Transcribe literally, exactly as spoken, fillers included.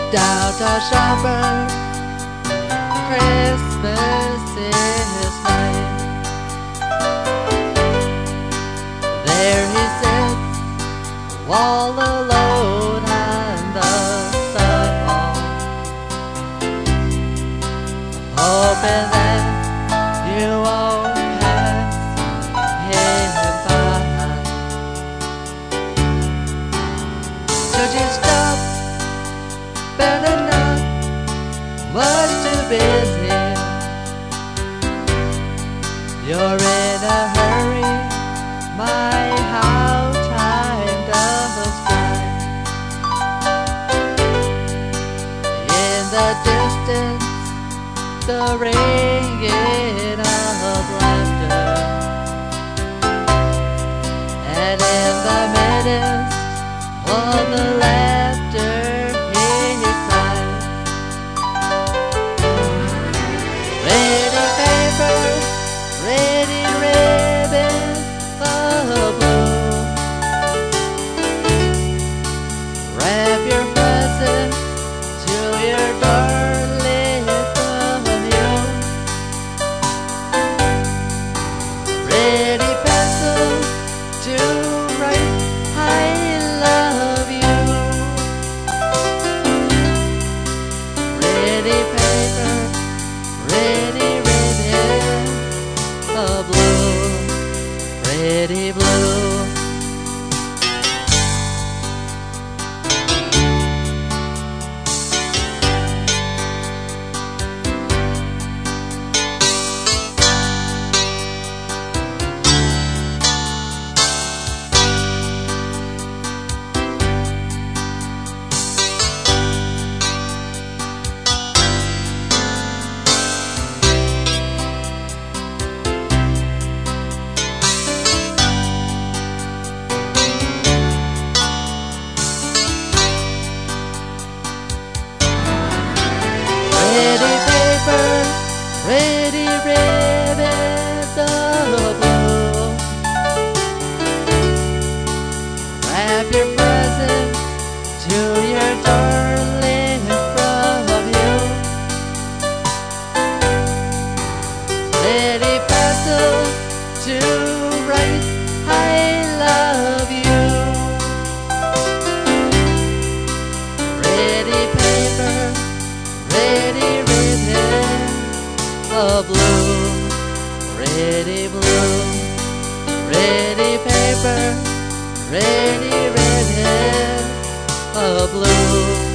Downtown shopper, Christmas is mine. There he sits, all alone on the sidewalk, hoping that you won't pass him by. Should you stop? Better not, much too busy. You're in a hurry, my how time does fly. In the distance, the ringing of laughter, and in the midst of the laughter, ready ribbon of blue. Wrap your present to your darling from you. Ready pencil to write I love you. Ready paper, ready ribbon of blue, pretty blue. Ready paper, ready ribbons of blue. Wrap your present to your darling from you. Ready pencil to write I love you. Ready paper, ready ribbon of blue, ready blue, ready paper, ready ribbon of blue.